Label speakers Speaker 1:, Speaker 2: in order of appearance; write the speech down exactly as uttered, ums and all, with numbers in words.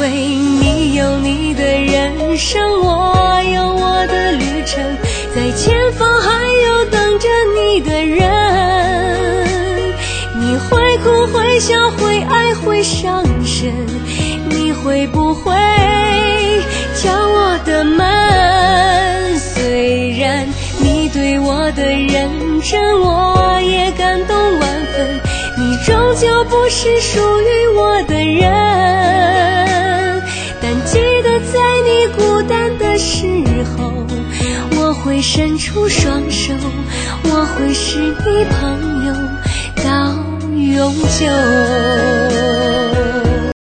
Speaker 1: 为你有你的人生，我有我的旅程，在前方还有等着你的人。你会哭会笑会爱会伤神，你会不会敲我的门？虽然你对我的认真我也感动万分，你终究不是属于我的人。但记得在你孤单的时候，我会伸出双手，我会是你朋友到永久。